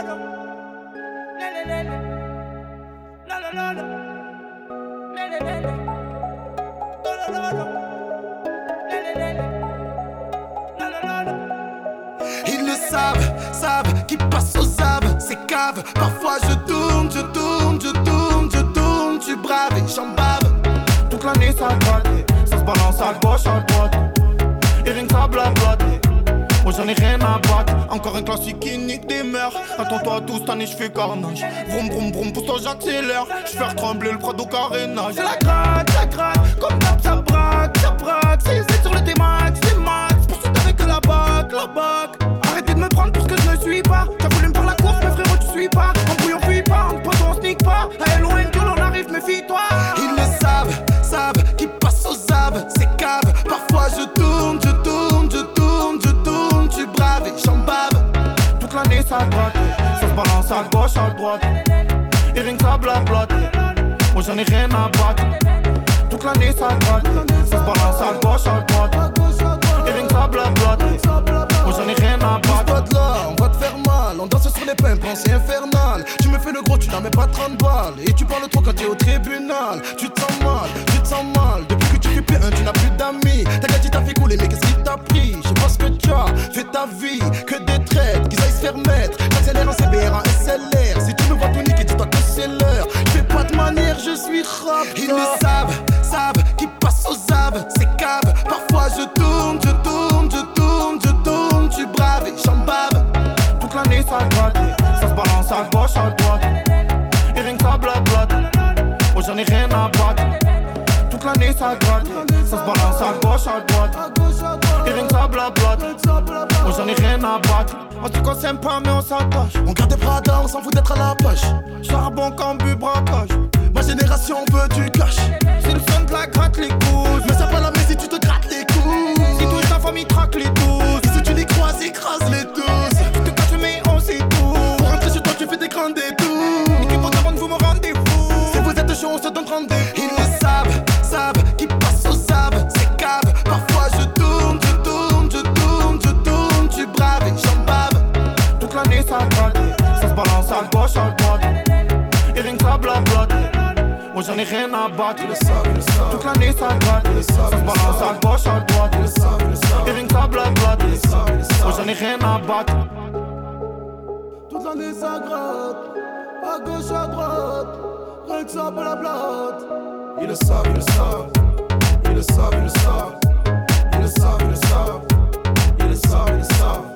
Ils le savent, qui passe aux aves, c'est cave. Parfois je tourne, tu braves et j'en bave. Toute l'année ça gratte, ça se balance à gauche, à droite. Et rien que ça blablatte. Moi j'en ai rien à battre. Encore un classique qui nique des mœurs. Attends-toi à tout, cette année j'fais carnage. Vroom vroom vroom, pousse-toi j'accélère. J'fais trembler le Prado carénage. C'est la gratte, comme d'hab ça braque. C'est sur le T-Max, poursuite avec la bac. Arrêtez de me prendre pour ce que je ne suis pas. T'as voulu me faire la course, mais frérot tu suis pas. En brouille on fuit pas, en pote on sneak pas. À loin que l'on arrive, méfie-toi. Ils le savent, qui passe aux aves, c'est cave. Parfois je tourne, tu braves et j'en bave. Toute l'année ça gratte, ça se balance à gauche, à droite. Et rien que ça blablatte, moi j'en ai rien à battre. Toute l'année ça gratte, ça se balance à gauche, à droite. Et rien que ça blablatte, moi j'en ai rien à battre. Pas de là, on va te faire mal. On danse sur les pimpons, c'est infernal. Tu me fais le gros, tu n'as même pas 30 balles. Et tu parles trop quand t'es au tribunal. Tu te sens mal. Depuis que tu fais P1, tu n'as plus d'amis. Ta gâte t'a fait couler, mais qu'est-ce qui t'a pris? Je sais pas ce que tu as fait ta vie. Que des traites, qu'ils aillent se faire mettre. J'accélère en CBR, en SLR. Si tu me vois tout niquer, dis-toi que c'est l'heure. Je fais pas de manière, je suis rap. Ils le savent, qui passe aux aves, c'est cave. Parfois je tourne, tu braves et j'en bave. Toute l'année ça gratte, ça se balance à gauche, à droite. Et rien que ça blablatte, moi j'en ai rien à battre. Toute l'année ça gratte, ça se balance à gauche, à droite. Et rien que ça blablatte, moi j'en ai rien à battre. On dit qu'on s'aime pas mais on s'attache. On garde des Prada, on s'en fout d'être à la poche. Charbon, cambu, braquage. Ma génération veut du cash. C'est le son de la gratte les couilles. Mais ça pas la mais si tu te grattes les couilles. Si toute ta famille traque les douces. Et si tu les croises, écrase les douces. Tu te caches mais on sait tout. Pour rentrer chez toi tu fais des grands détours. L'équipe au devant vous me rendez fou. Si vous êtes chaud on se donne rendez-vous. Ils le savent, qui passe aux aves, c'est cave. Parfois je tourne, tu braves et j'en bave. Toute l'année ça gratte, ça se balance à gauche, à droite. Et rien que ça blablatte, moi j'en ai rien à battre. Toute l'année ça gratte, ça se balance à gauche, à droite. Et rien que ça blablatte, moi j'en ai rien à battre. Toute l'année ça gratte, à gauche, à droite. Rien que ça blablatte. Ils le savent, ils le savent. Ils le savent, ils le savent. Ils le savent, ils le savent. Ils le savent, ils le savent.